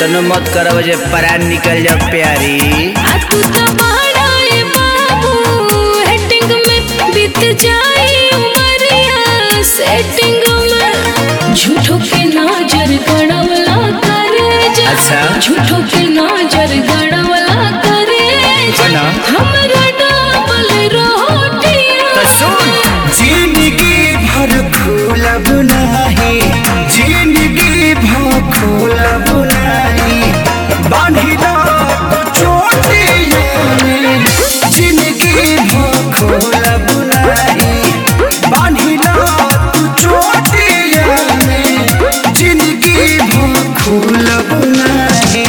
इतनो मत करब जे परान निकल जा प्यारी। आ तू तो बड़ा ए बाबू हेटिंग में बीत जाई उमरिया सेटिंग में झूठों के नजर गड़वला करे जा। अच्छा झूठों के नजर गड़वला करे जा हमरा डबल रोटियां। तो सुन जिंदगी भर खोलब नाही, जिंदगी भर खोलब नाही, बांधिला चोटियों में जिंदगी भर खोलब नाही, बांधिला चोटियों में जिंदगी भर खोलब नाही।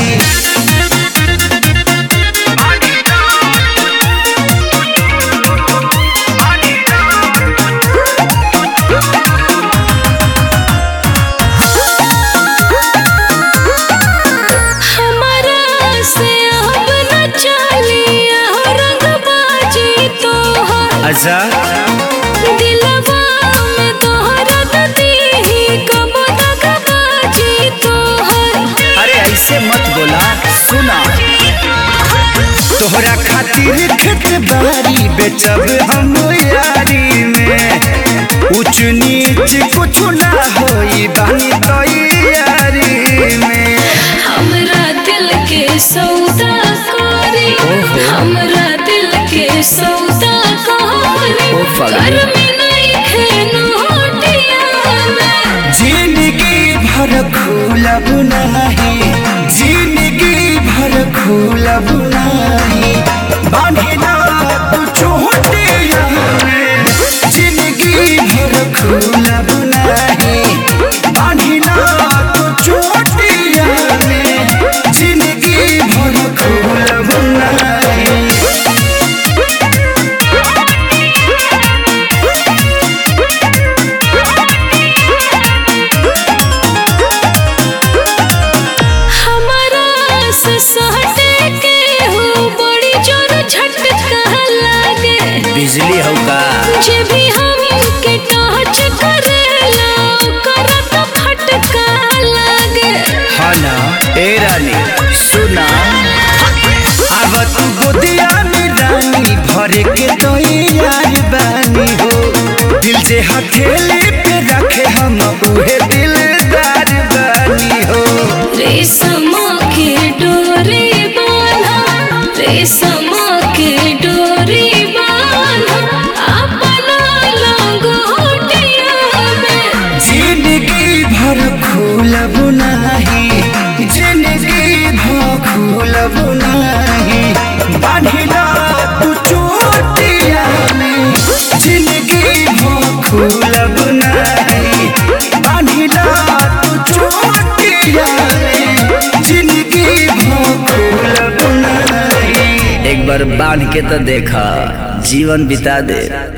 अच्छा दिलवा में तोहरा दीही कब तक बाजी तोहर। अरे ऐसे मत बोला। सुना तोहरा खातिर खेत बारी बेचब हम यारी में, ऊंच नीच कुछ ना होई बानी तैयारी में। हमरा दिल के सौदा करी, हमरा दिल के सौदा करी, घर में नहीं खेनोटिया में जिंदगी भर खोलब नहीं, जिंदगी भर खोलब नहीं, बांधिला चोटियों में जिंदगी भर खोलब नहीं, बांधिला चोटियों में जिंदगी भर खोलब नहीं। बिजली हो का जे भी हमके टच करेला ओकरा तो फटका लागे। हाँ ना ए रानी सुना अब तू गोदिया में रानी भरे के तो यार बानी हो, दिल से हथेली पे रखे हम उहे दिलदार बानी हो। रेशम के डोरी बांधा, रेशम के डोरी बांधा अपना लंगोटिया में जिंदगी भर खोलब नहीं, जिंदगी भर खोलब नहीं, बांधिला चोटिया में जिंदगी भर खोलब नहीं, बांधिला चोटिया में जिंदगी भर खोलब नहीं। एक बार बांध के तो देखा जीवन बिता दे।